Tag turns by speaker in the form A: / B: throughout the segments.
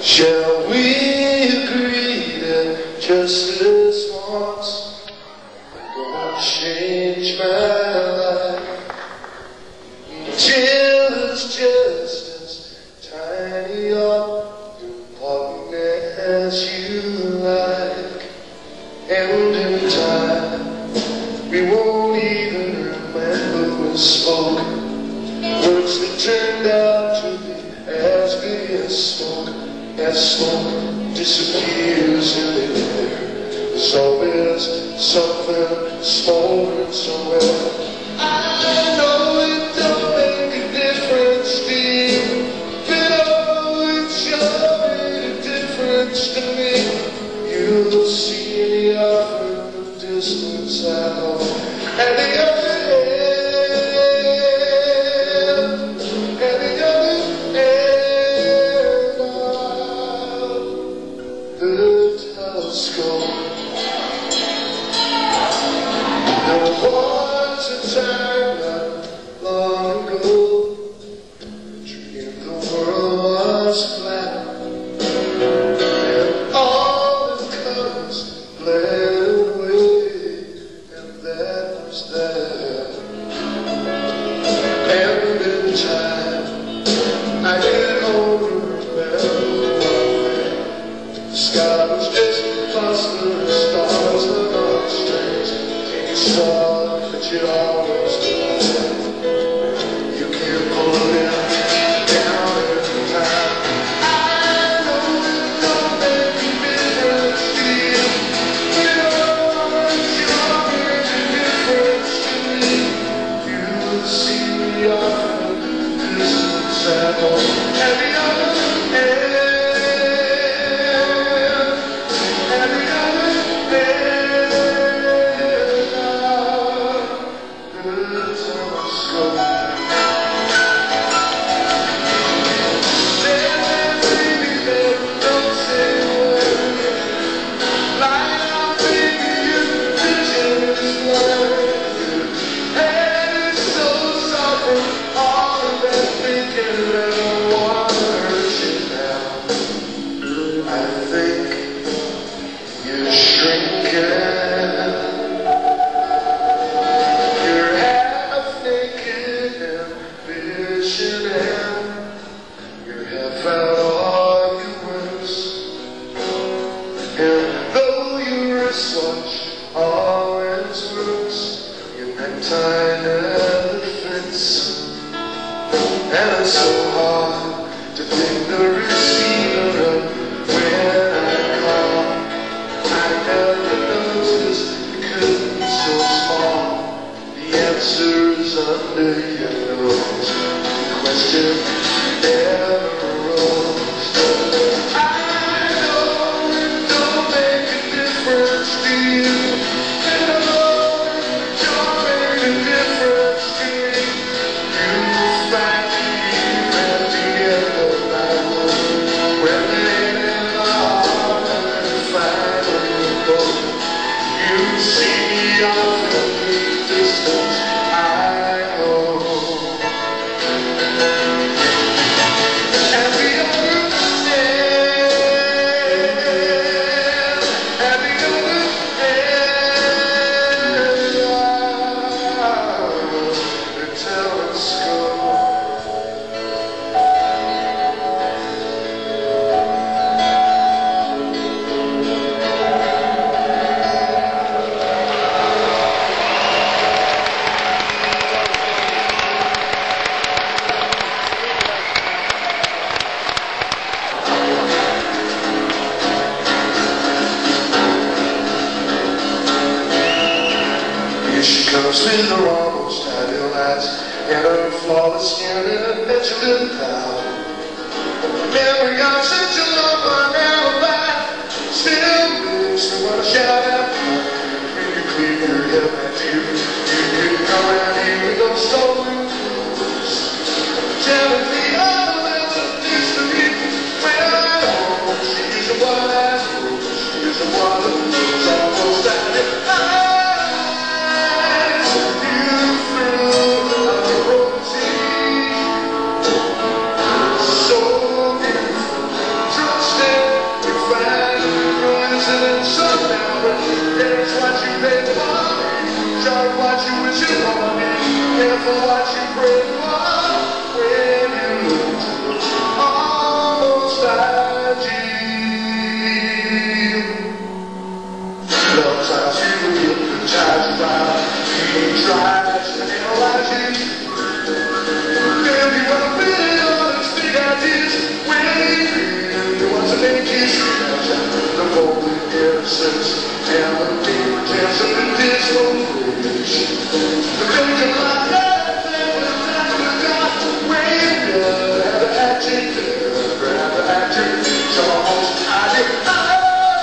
A: Shall we agree that justice once won't change my life till it's just as tiny or important as you like? And in time, we won't even remember we spoke words that turned out to be as big as smoke. As smoke disappears in the air, there's always something smoldering somewhere. I know it don't make a difference to you, but oh, it sure made a difference to me. You'll see me off in the distance out at the other telescope. There was a time not long ago, a dream the world was flat, and all the colors bled away, and that was that. And in time, I get older, remember one thing: the sky was just cluster of stars that are strange. Any star that you always do, you can't pull it down every time. I know it don't make a difference to you, but it sure makes a difference to me. You see me off in the distance at home at the other end. And though your wristwatch always works, your necktie never fits, and it's so hard to think the receiver of when I call. I never noticed the curtain so small. The answer's under your nose. The question never arose. She comes with her almost ideal eyes and her flawless skin and a petulant pout. Memory of such a love I never lied still makes me want to shout out. When you clean your head, my dear, you can come around here with those stolen clues, telling me all that's a mystery. When I home, she's a wise fool, she's a woman who's almost out of trust Shout what you wish you wanted, careful what you pray for. When you look to almost ideal. Love tries you to hypnotize you out. He tries to analyze you. If you want to really honest big ideas, when you want to make kiss, the golden innocence and the deep pretense of the dismal bridge. The religion like that, and the time of God, when you have the acting, grab the actor, so almost ideal.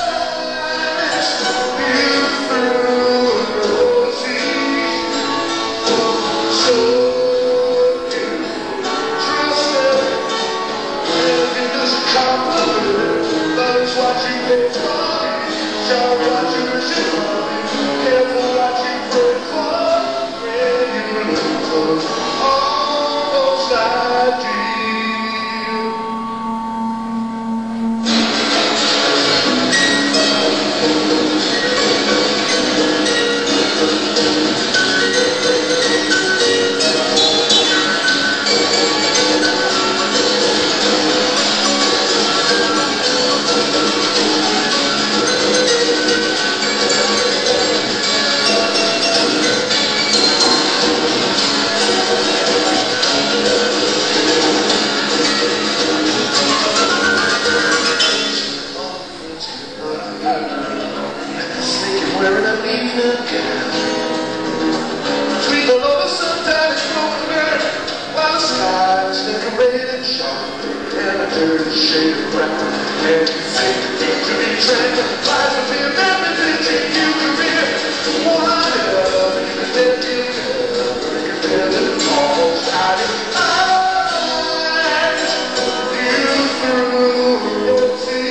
A: Wearing a evening gown, sweet below the sometimes broken earth, while the sky is decorated sharp and a dirty shade of brown. And you think to be tranquil, lies within everything you can read. Whatever you can tell, you can tell it almost out of eyes. You through your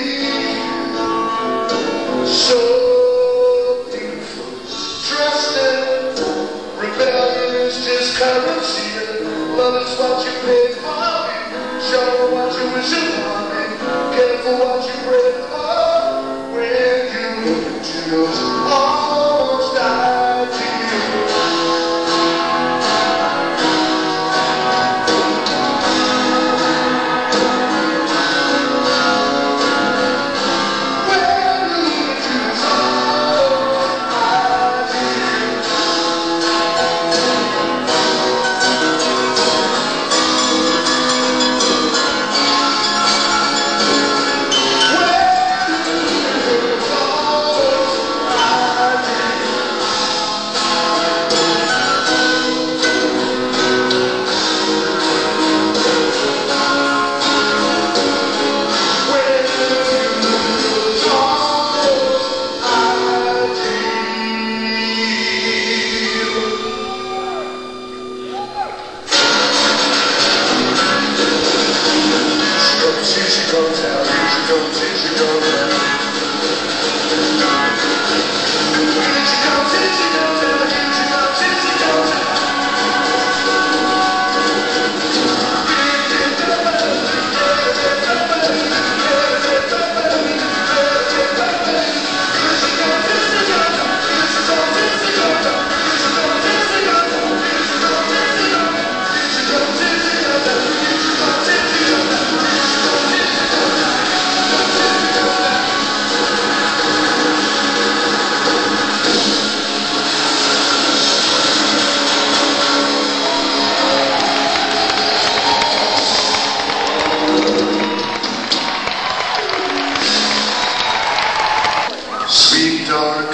A: teeth. So currency, love is what you pay for me. Show what you wish you want me. Careful what you pray for. When you look into yours, almost ideal. When you look into yours, almost ideal. Sweet dark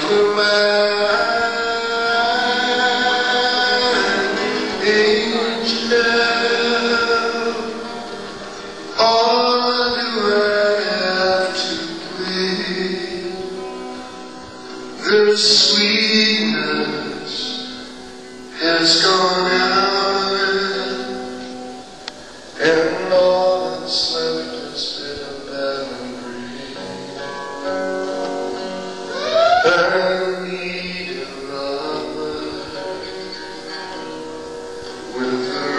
A: Luann, angel, all do I have to plead? The sweetness has gone out, and all that's left is bitter memory. I need a lover with her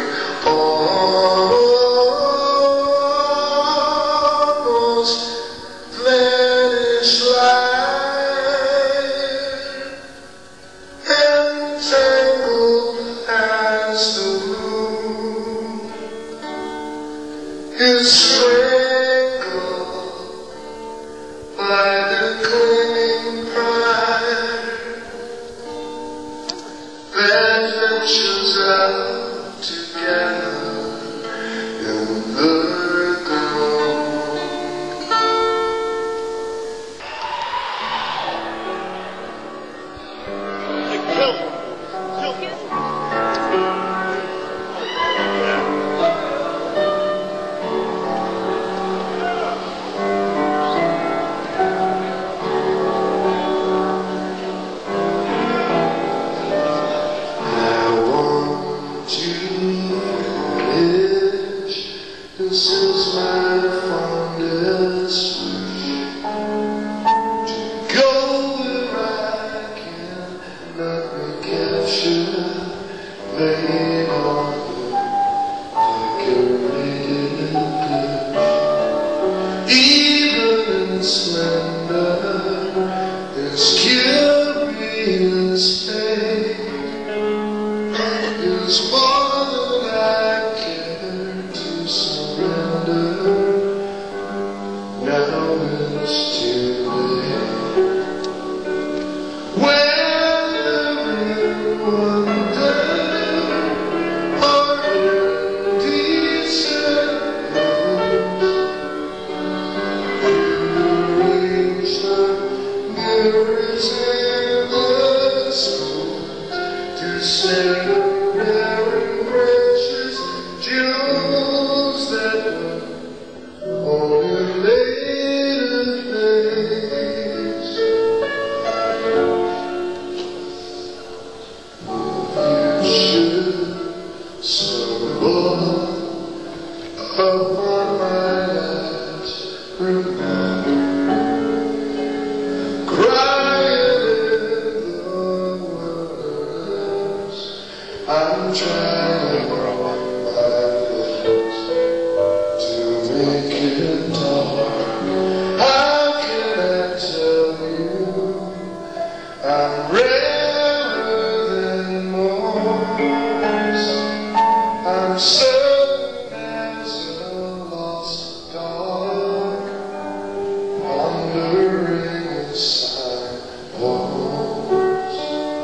A: almost vanished life. is strangled by the clinging pride that ventures out together in the gloom. This is my fondest wish, to go where I cannot be captured, laid on like a radiant even in splendor, this curious fate is more than I care to surrender. Now it's too late. When wonder or indecent arrange the mirrors and the spoons to send barren precious jewels that were only later days. You should stumble upon my last remark, crying in the wilderness. I'm trying my best to make it dark. How can I tell you I'm rarer than most? I'm certain as a lost dog wandering a signpost.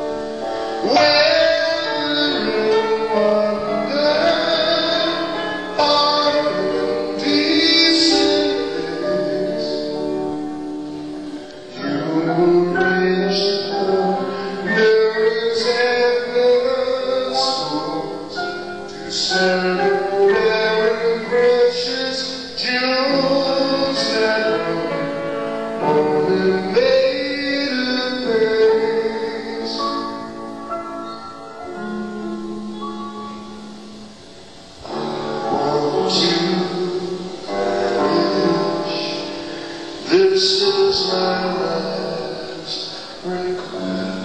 A: This is my last request.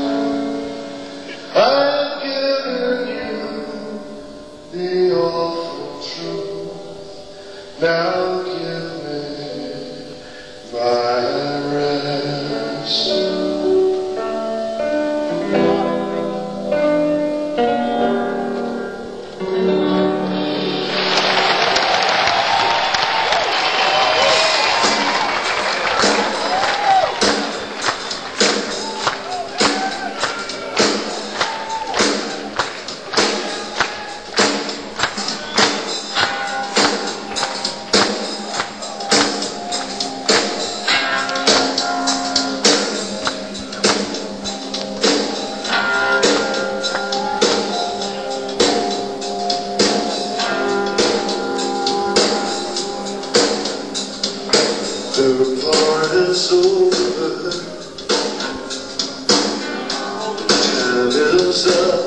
A: I've given you the awful truth. Now give me my rest. The part is over, time is up.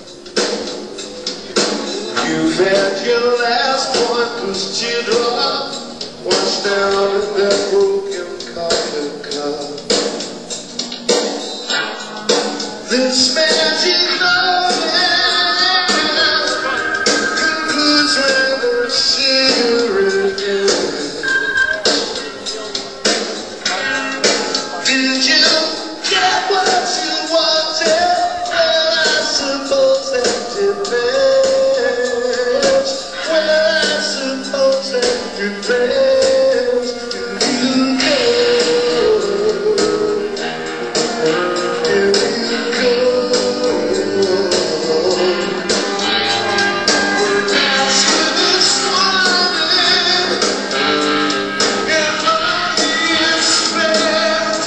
A: You've had your last pointless teardrop washed down in that broken coffee cup. This magic loving concludes with a cigarette ends. Did you get what you wanted? Well, I suppose that depends. Well, I suppose goes and it fails. You go, you go. We're past the swallowing, and money is spent.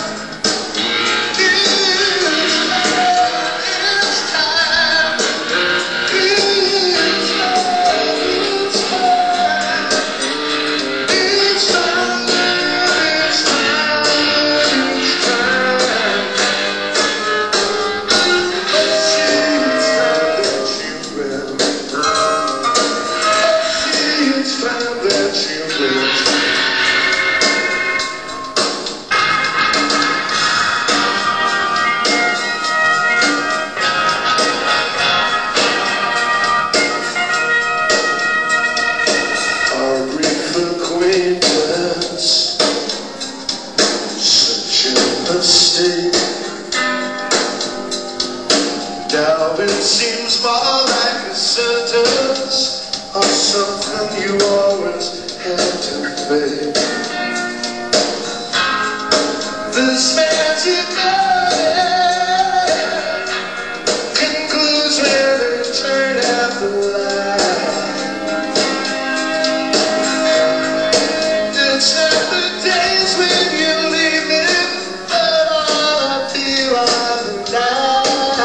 A: Now it seems more like a sentence or something you always had to face. This magic moment concludes when they turn out the light. It's not the days when you leave me, but all I feel are the nights.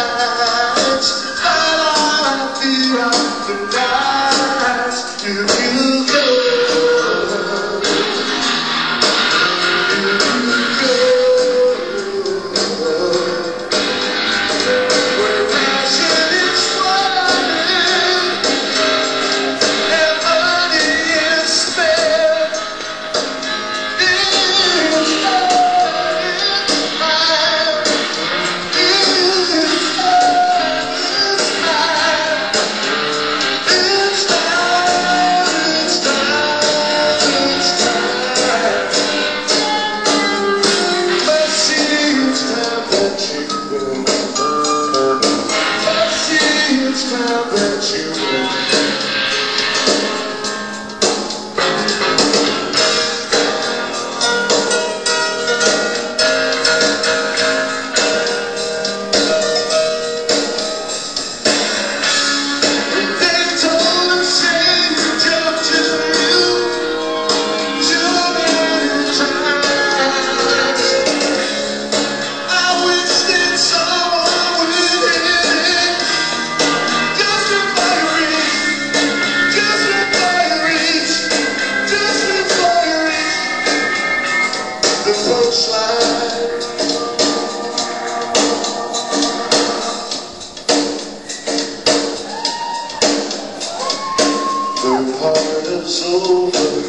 A: The part is over,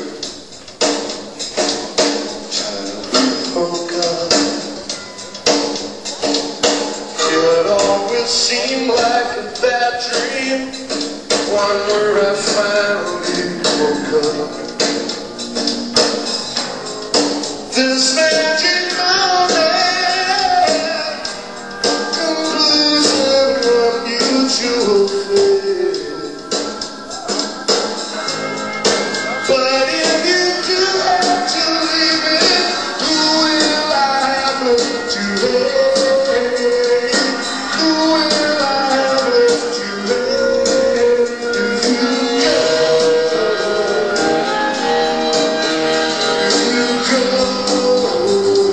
A: time we forgot. It always seemed like a bad dream, one where I finally woke up. This magic moment concludes an unusual fate. But if you do have to leave it, who will I have left to hate? Who will I have left to hate? If you go, if you go.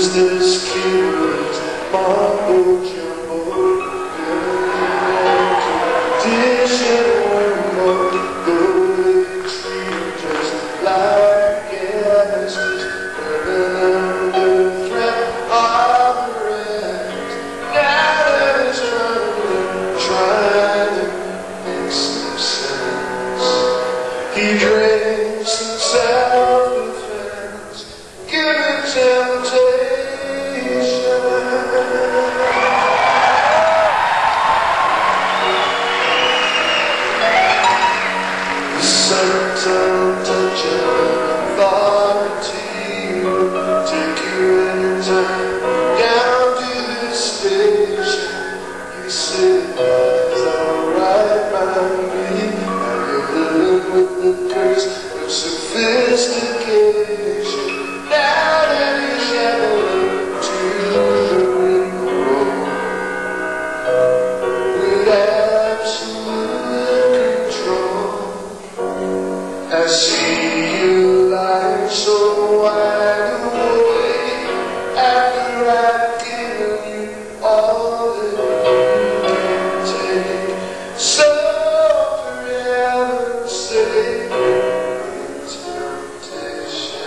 A: this kid was mumbo jumbo, dish and one more, golden tree just like yesterday, living under threat of arrest. Now that it's trying to make some sense, he drinks some self-defense, giving temptation. The certain touch of authority will take you anytime down to the station. You say it's alright by me. Now you're living with the curse of sophistication. Now that he's gathered to the ring with absolute control. I see you lying so wide awake after I've given you all that you can take. So forever stay in temptation.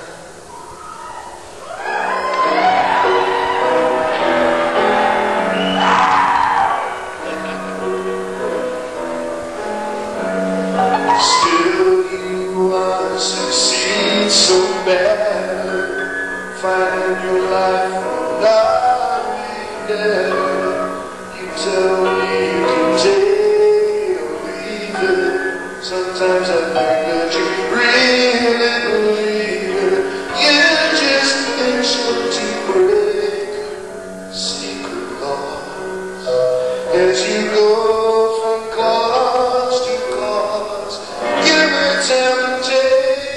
A: Still you want to succeed so bad, find your life will not be dead. You tell me you can take or leave it. Sometimes I think that you really believe it. You're just itching to break secret laws as you go from cause to cause. Give it temptation.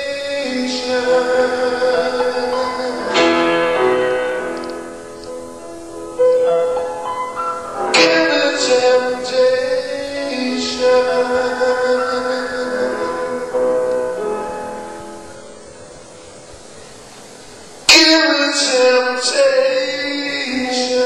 A: Give it temptation. Give it temptation.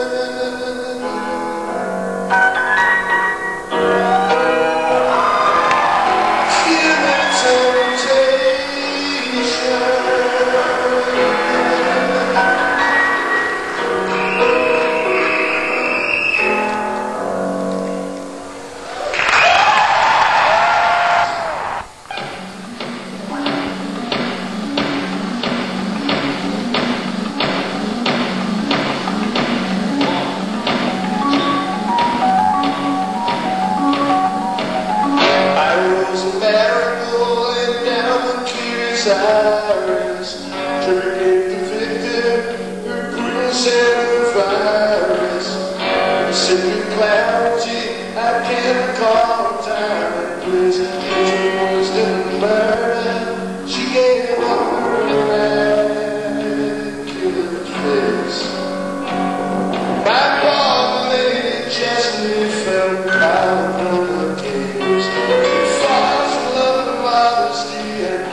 A: Cyrus, turning the victim, her prison virus. Sitting cloudy, I can't call time and place. She was the murder, she gave up her immaculate face. My poor lady Jessie felt proud of her gaze. False love and modesty and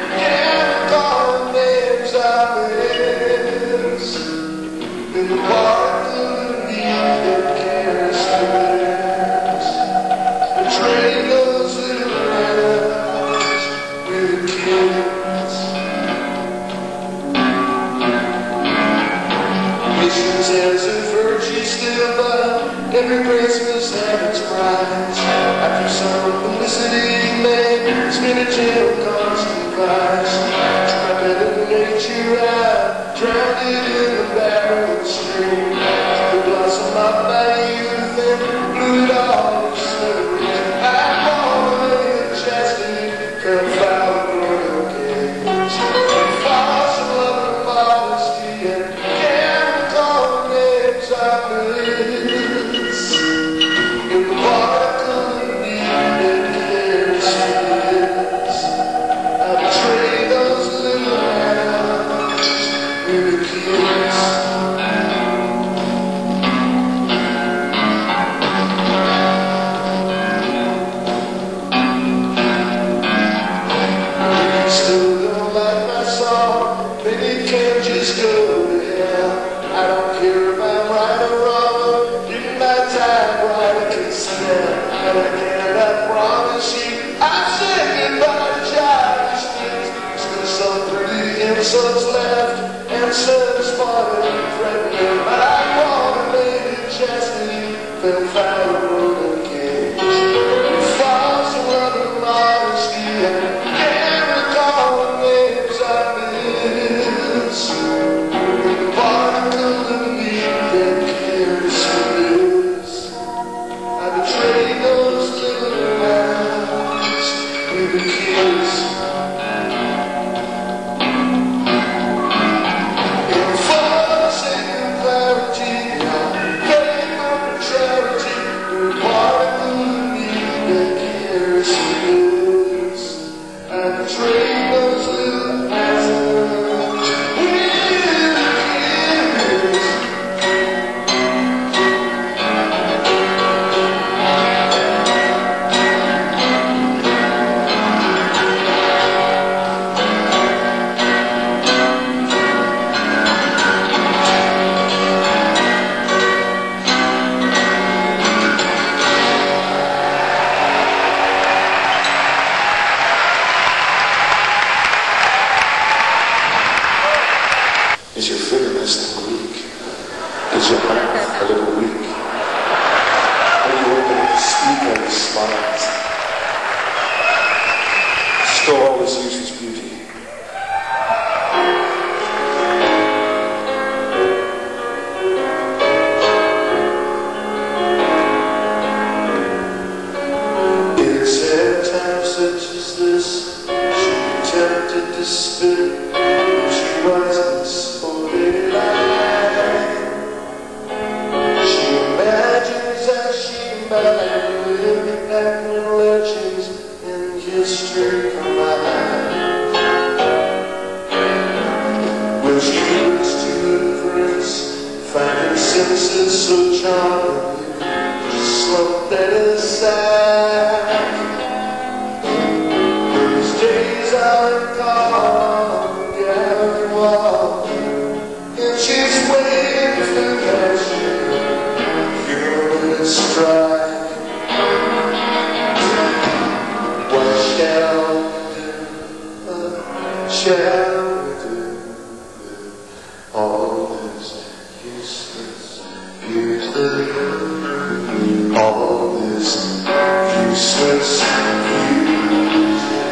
A: in the park of the need that carries through the train goes little sons left and sons fought and threatened. My water lady chastity fell foul of the cage. False love and modesty and can't recall the names I miss. The barnacle of me that cares for this. I betrayed those little lies with a kiss.
B: Is your fitness weak? Is your mouth a little weak? Are you able to speak or to smile? Still always uses beauty.
A: It's at times such as this she tempted to spit. She rises. Legends in history combine. When she looks to embrace, find her senses so charming, just slump that aside. These days are gone, gathering wall, and she's waiting for passion, feeling its stride. Shall we do with all this useless beauty? All this useless beauty.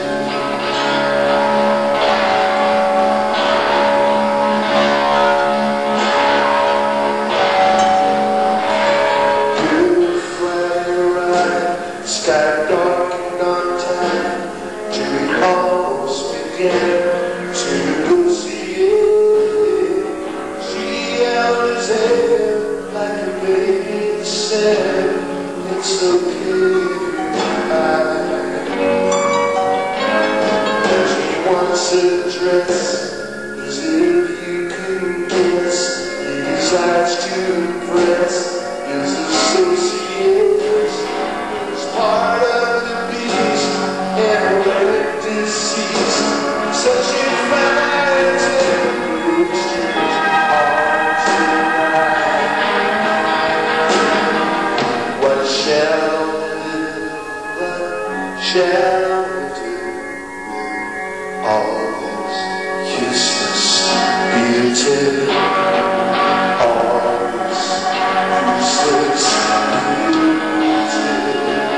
A: Good Friday ride, sky darkened on time, Jimmy almost began to see it. She held his head like a baby and said, it's okay to hide. And she wants a dress as if you can guess. He decides to impress his associates. It's part of the beast and relic disease. So she finds it, what shall we do with all this useless beauty? All this useless beauty.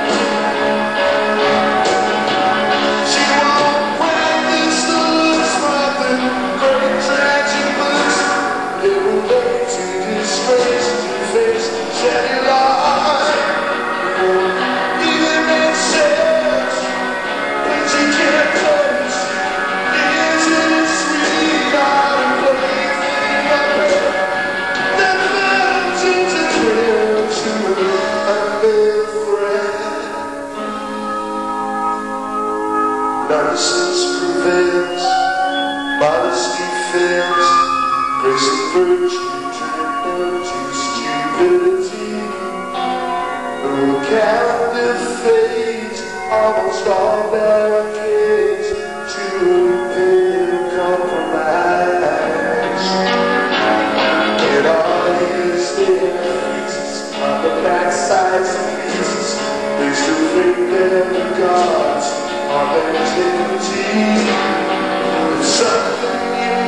A: She won't practice the looks from the great tragic books. They will lay to disgrace, to face cellulite. Even in sex, when she can't touch, isn't it sweet? Out of plaything of her, that melts into thrill to a little thread. Nonsense prevails, modesty fails, grace and virtue turn to stupidity. The captive fades, almost all barricades to a pale compromise. And all his feasts on the backsides of beasts, they still think they're the gods of antiquity. There's something you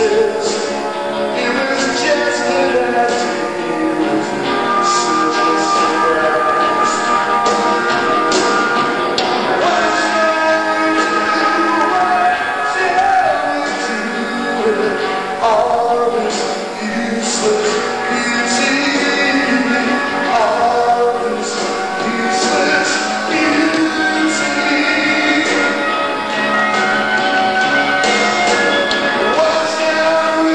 A: useless. It was just an idea, such a surprise. What's all this useless beauty, all this useless beauty. What's now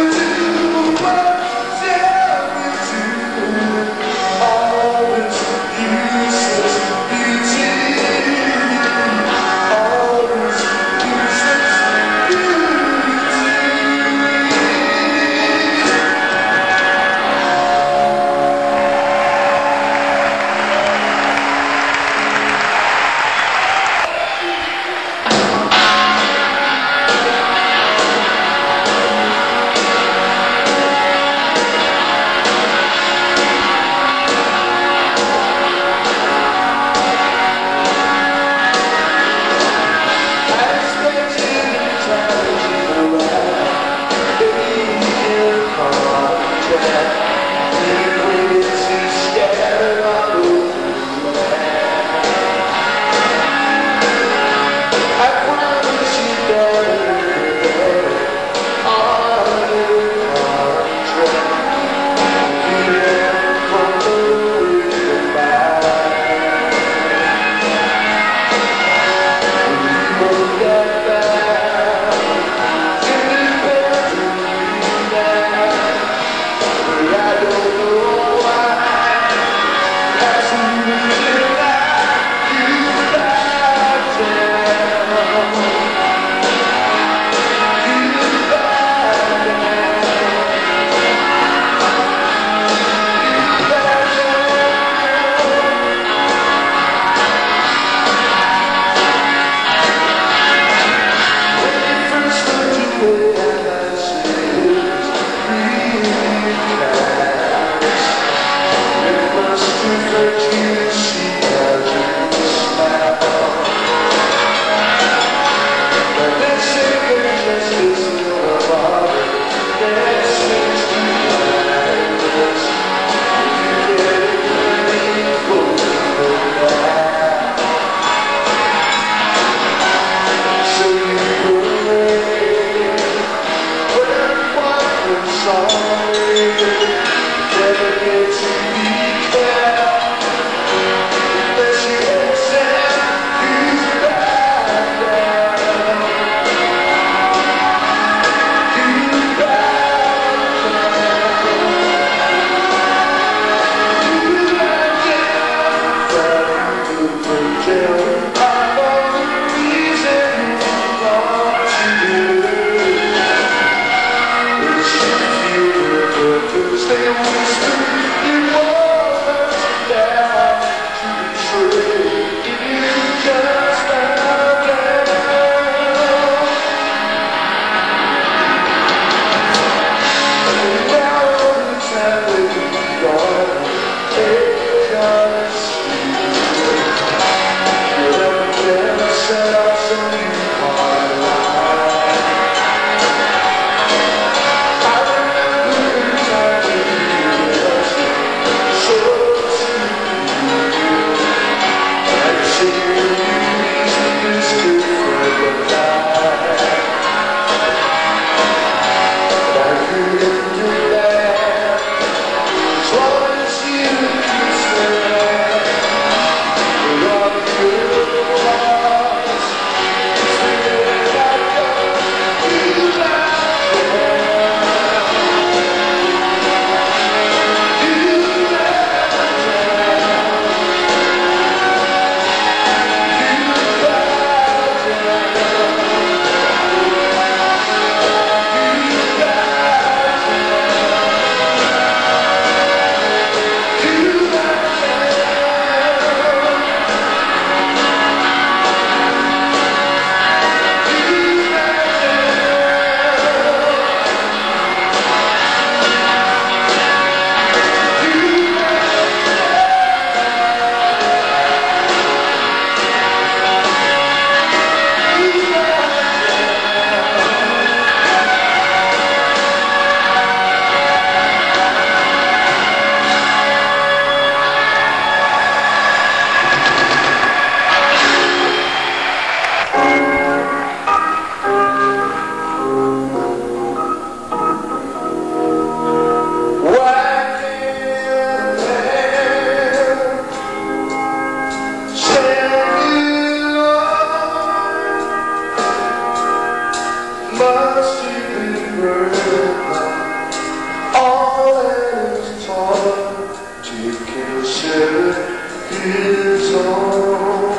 A: must be burned. All that is taught to consider his own.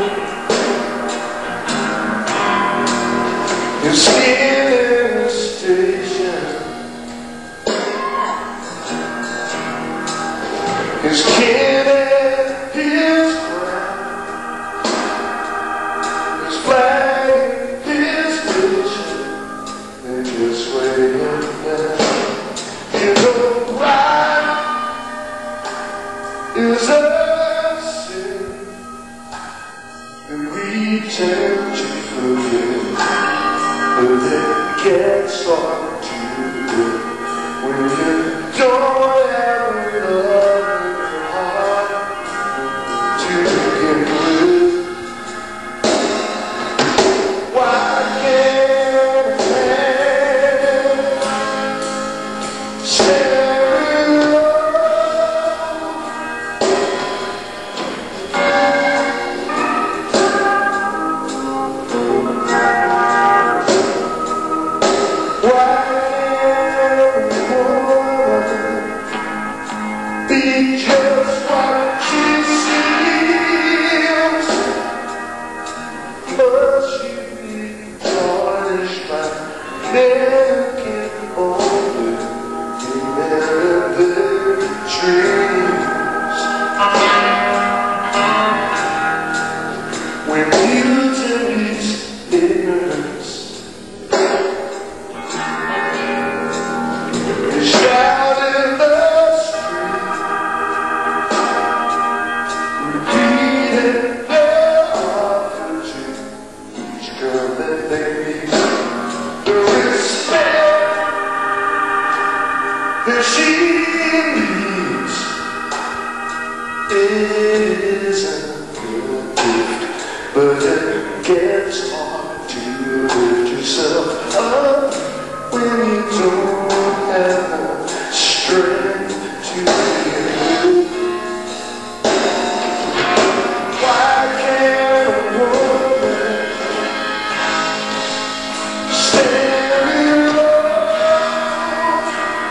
A: His skin and station, his kin and his crown, his flag, his vision, and his way of life. His own pride is a sin that we tend to forget, but it gets hard to do when you don't have enough in your heart to get rid. Why can't a man stand alone? Why can't a woman be just what she seems? Must she be tarnished by naked only in their dreams? When beauty meets ignorance, you shout in the street, repeating their apology each girl that they meet. The respect that she needs isn't a gift, but it gets hard to lift yourself up when you don't have the strength to get. Why can't a woman stand alone?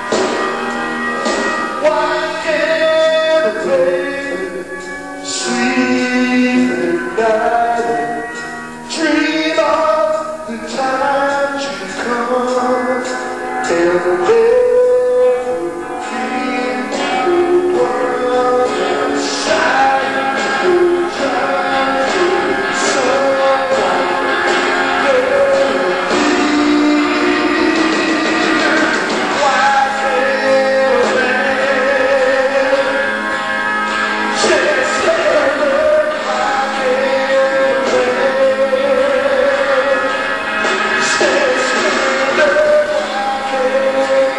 A: Why can't a baby sleep at night and dream of the time you come and never feel the world inside the time someone never be. Why can't a man just stand up? Why can't a man stand up? Why can't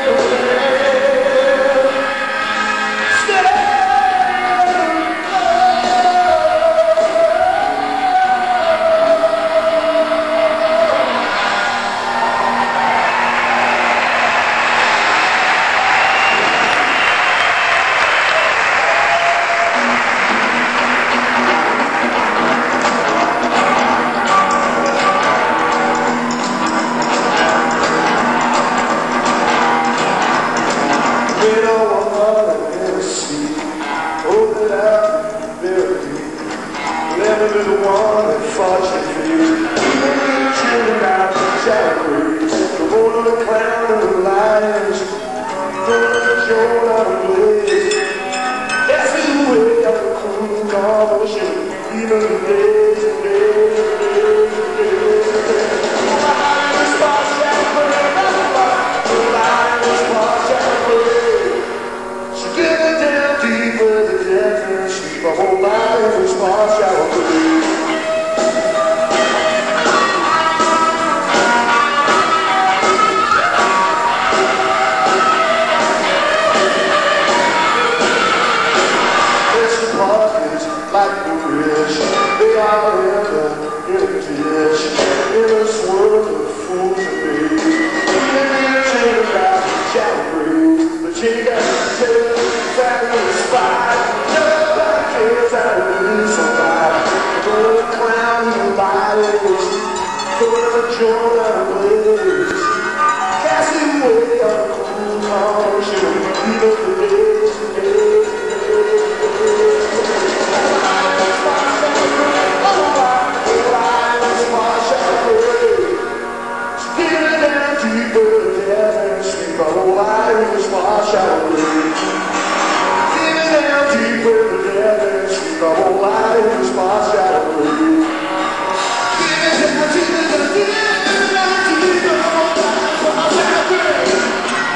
B: deep where the dead sleep. My whole life was washed out of reach. Even down deep where the dead sleep. My whole life was washed out of reach. Even down deep where the dead sleep. My whole life was washed out of reach.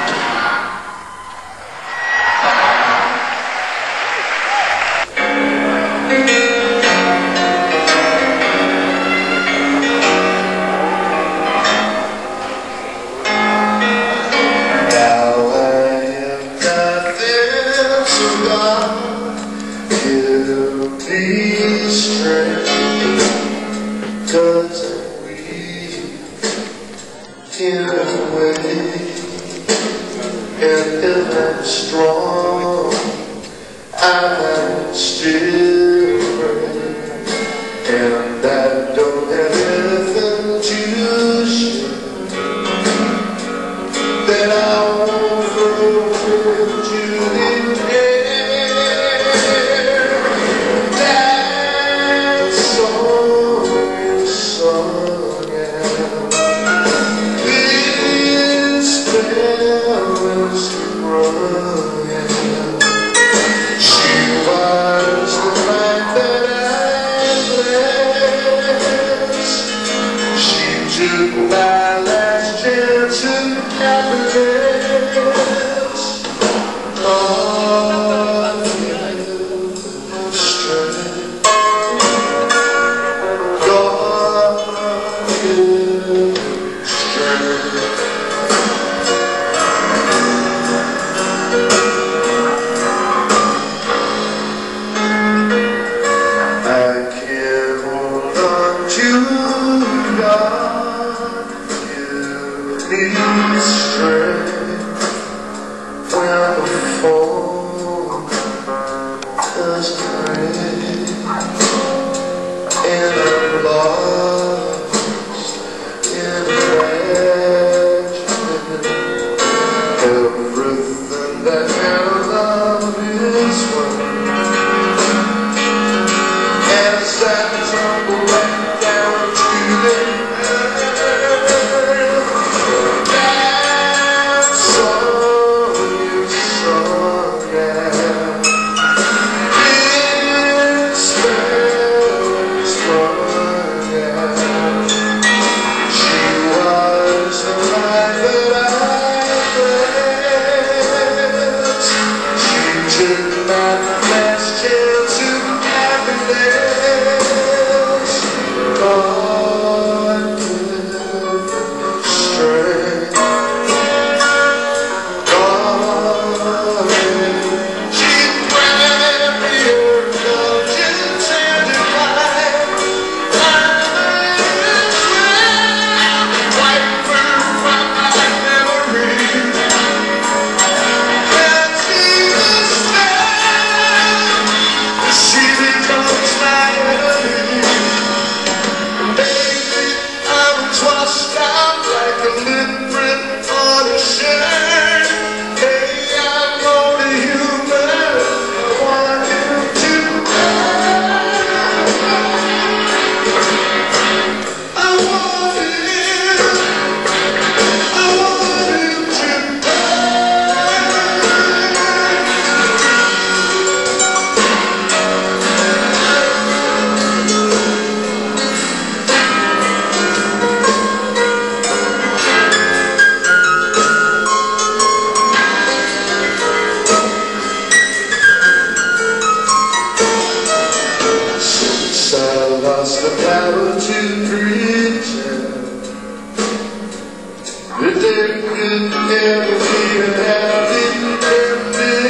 B: Cause I'm weak in a way, and if I'm strong, I'm still brave, and I don't have anything to show that I won't go to the end. My last chance of happiness. God give strength. God give strength. I can't hold on to God. Need strength when the fall doesn't break, and I'm lost in tragedy. Everything that held love is one, as I tumble back down to the lost the power to pretend that there could never be a happy ending.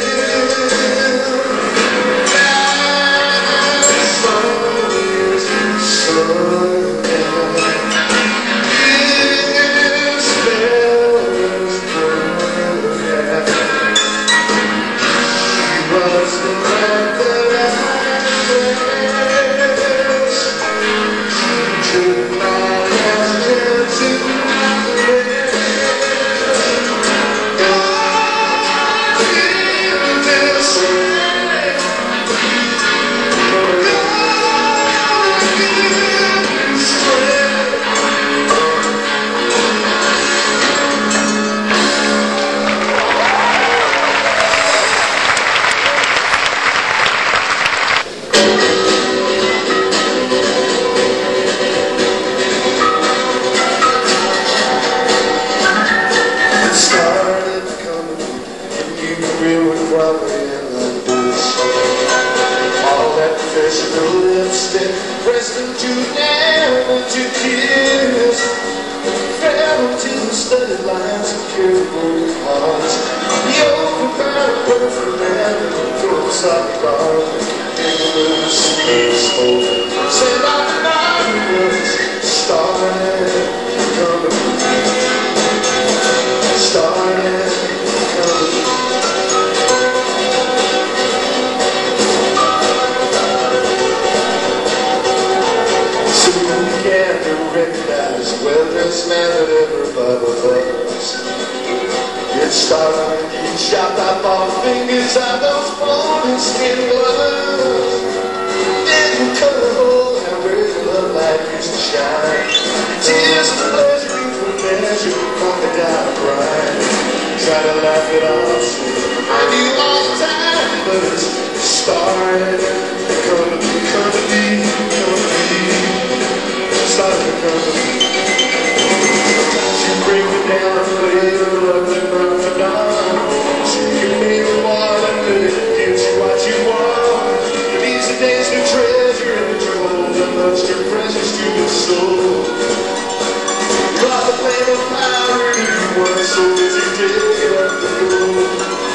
B: That song is sung in spells broken. She was the man that I
A: studded lines and careful hearts. The open battle perfect man from side guard. In the sweetest hope, said I was started coming, started coming. So you can't recognize the well-dressed man that everybody loves. It started when you chopped off all the fingers of those golden skin gloves. Didn't cut a hole and where the love light used to shine. Tears of pleasure for measure, coming down crying. Try to laugh it off, I knew all the time, but it's started to come to me, come to me, come to me. Started to come to me. You bring me down and play the love that burns me down. You need the water that gives you what you want. These are days of treasure and the trouble that loves your precious to your soul. You are the flame of power and you were so busy taking up the gold.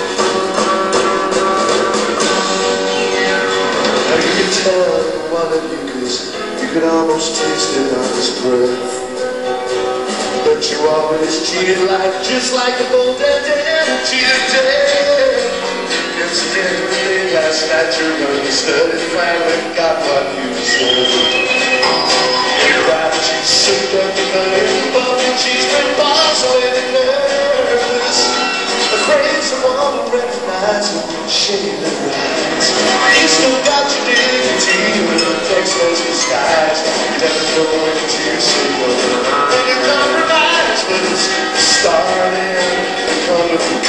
A: Now you can tell one of you, 'cause you could almost taste it on his breath. But you always cheated life just like the bull dead cheated death. Incidentally, last night your understudy finally got what you deserved. Right, she sipped up the money and bumped and she's been boss away nervous. Afraid someone will recognize her shame and rise. You still got your dignity with a text-less disguise. You never know when to say no. When you compromise, but it's starting. Come to me,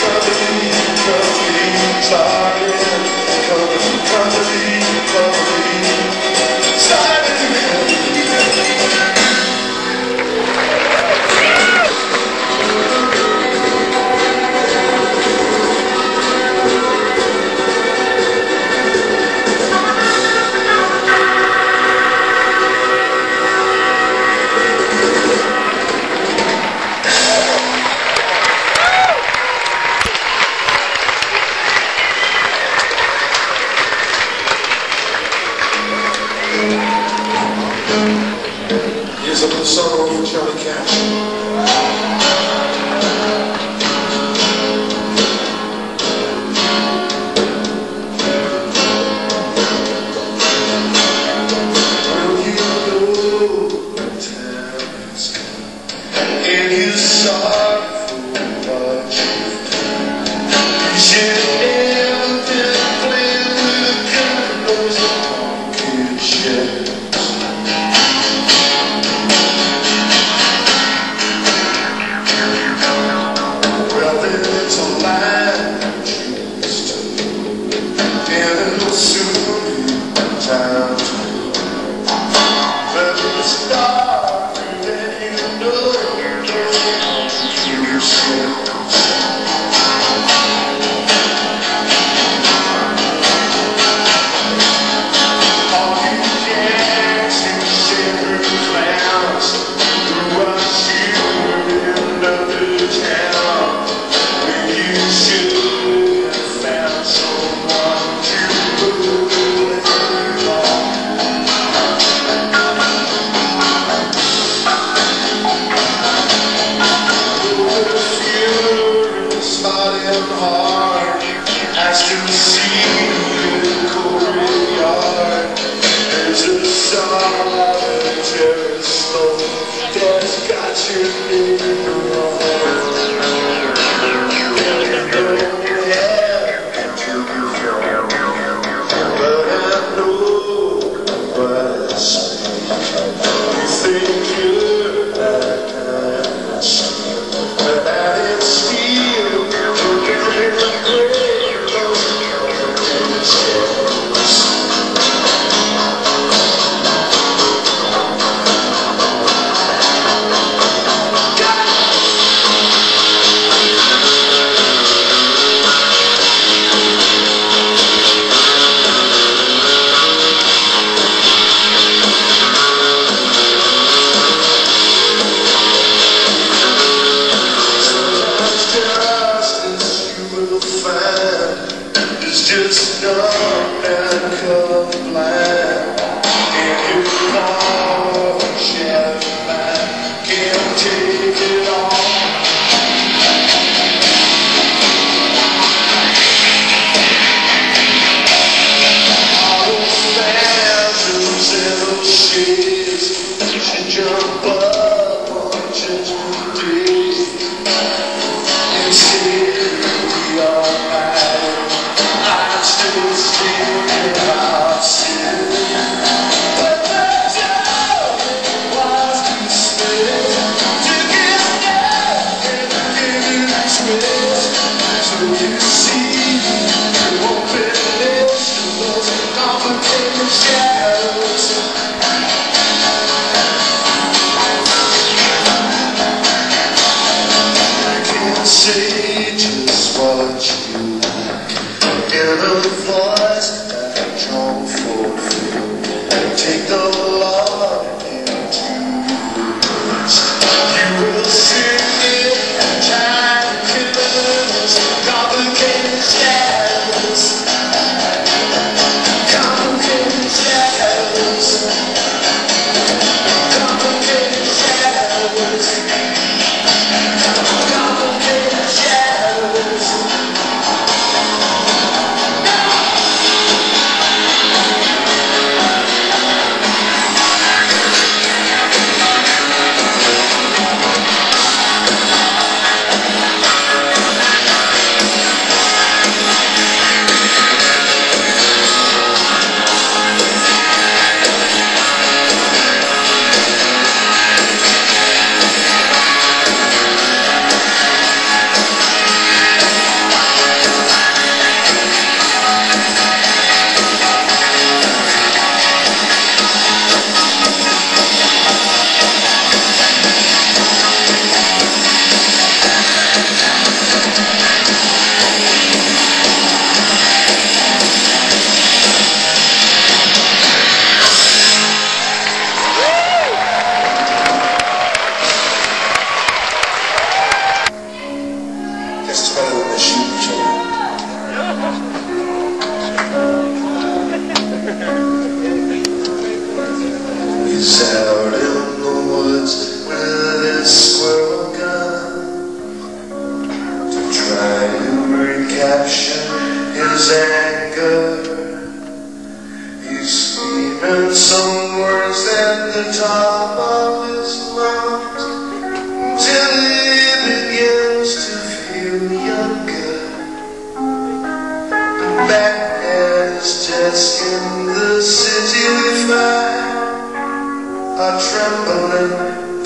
A: starting. Come to me, come to me, starting. Here's a song for Johnny Cash. Well, you know the time has come, and you're sorry for what you've done. You should never been playing with a gun, those donkey shells.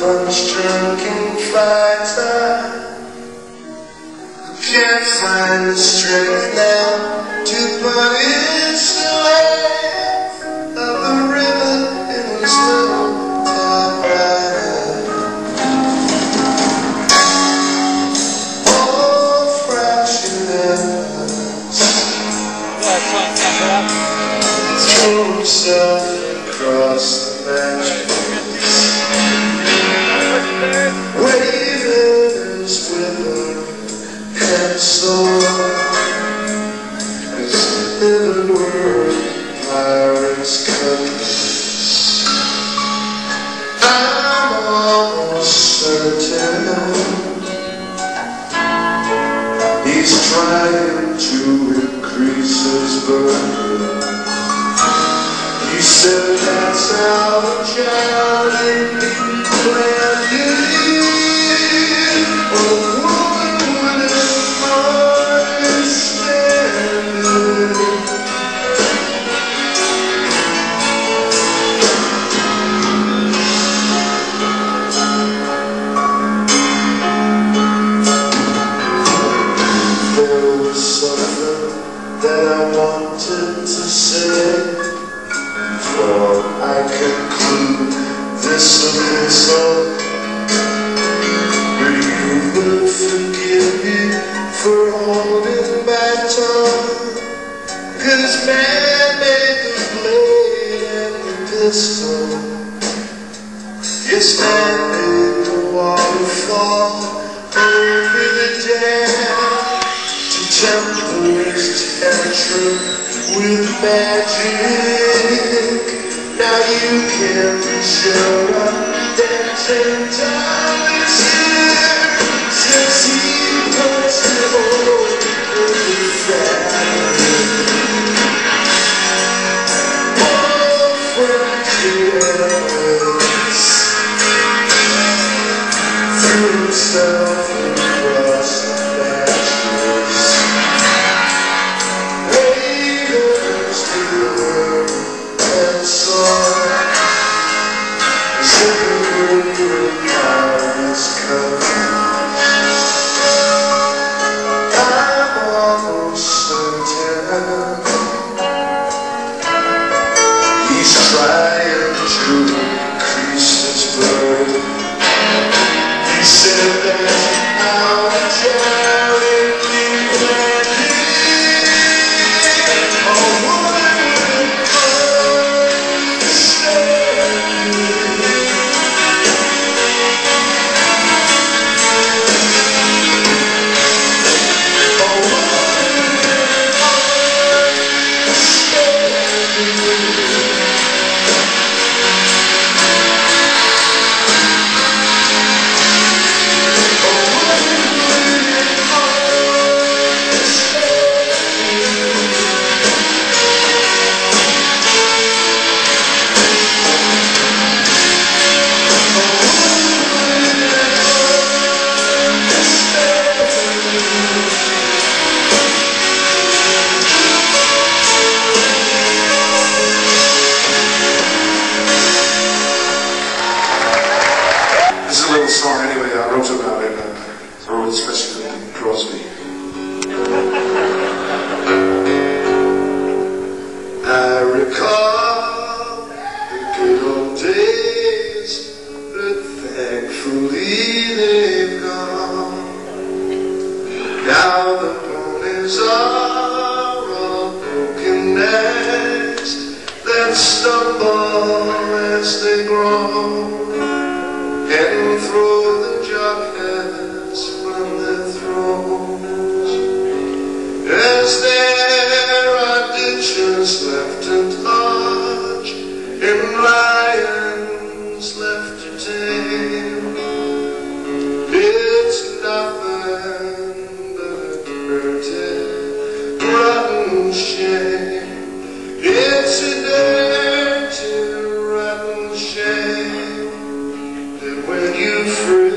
A: punch-drunken fighter who can't find the strength now to punish the length of the river in his little typewriter. All fractionless, threw himself across the match. Wavers with a pencil as heavenward pirates compass. I'm almost certain he's trying to increase his burden. He said that's how a child in me planned it. That I wanted to say before I conclude this episode. But you will forgive me for holding my tongue, 'cause man made the blade and the pistol. Yes, man made the waterfall over the dam to temper his tantrum with magic. Now you can be sure that $10 here since he punched the hole in the fabric. All fractures threw himself across the matches. Wavers with and saw silver pirates come. I'm almost certain he's trying to increase his burden. He said that's how a child in me planned it. A woman with song anyway, I wrote about it, I wrote it especially with Crosby. I recall the good old days, but thankfully they've gone. Now the ponies are all broken necks that stumble as they grow, and throw the jockheads from their thrones. As there are ditches left untouched and lions left to tame, it's nothing but a dirty, rotten shame. It's a dirty, rotten shame when you free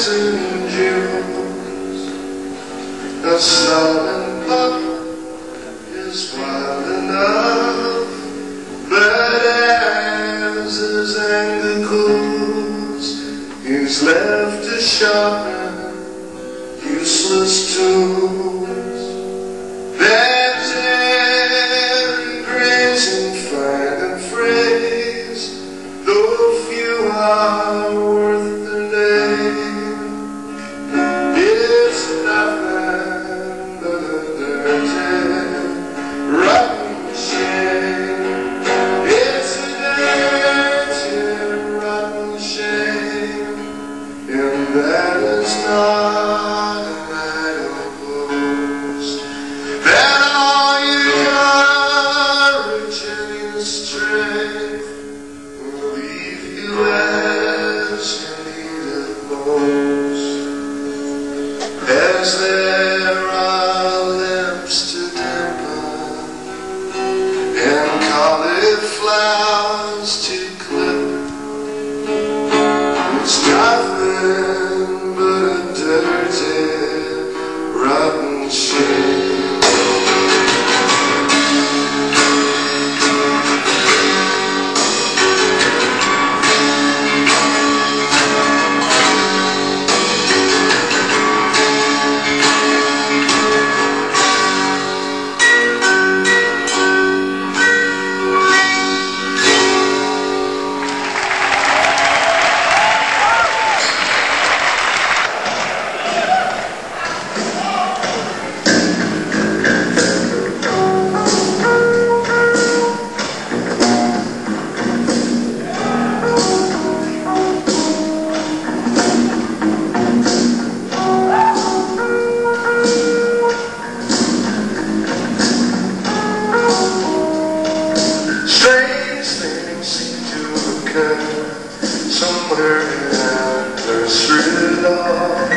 A: dancing in June. The silent pup is wild enough, but as his anger cools, he's left to sharpen useless tools. There's every grace and find and phrase, though few are worth the name. It's nothing but a dirty, rotten shame. It's a dirty, rotten shame, and that is not an idle boast. That all your courage and your strength will leave you as you needed most. As there are lamps to dimpen and cauliflowers to clip, it's nothing but a dirty, rotten shame. Strange things seem to occur somewhere in our nursery love.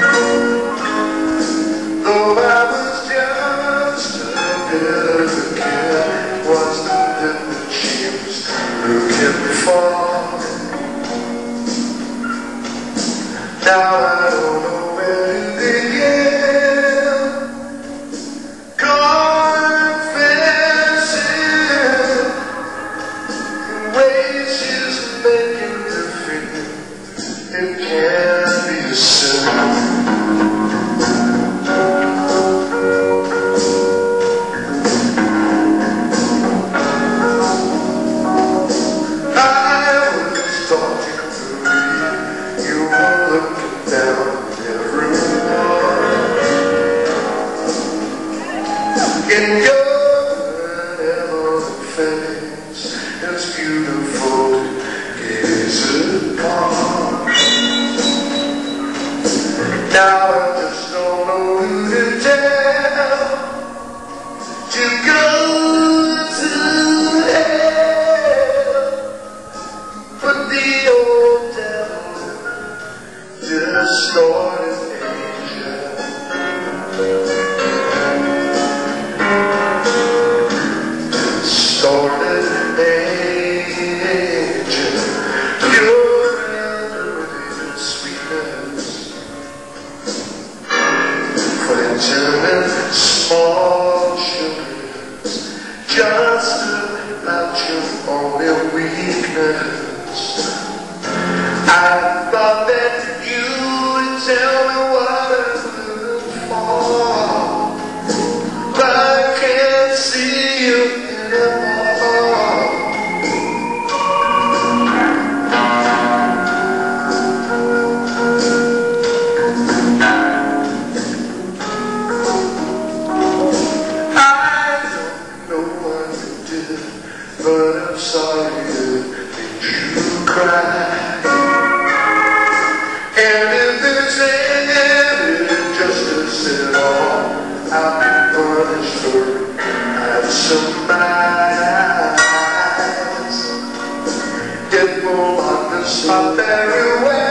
A: Though I was just a bit of a kid, wasn't it that she was looking for? Now I don't know where to begin, confessing ways she's making me feel it can't be a sin. I was talking to you were looking down every wall. In your benevolent face, it's beautiful to gaze upon. Now I just don't know who to tell to go to hell, but the old devil distorted angel. Distorted angel, pure and radiant sweetness, flinching in small sugars, just about your only weakness. I thought that you would tell me what I'm living for, but I can't see you anymore. I don't know what you did, but I'm sorry it made you cry. And if there's any injustice at all, I'll be punished for it. I've surmised it will understand very well.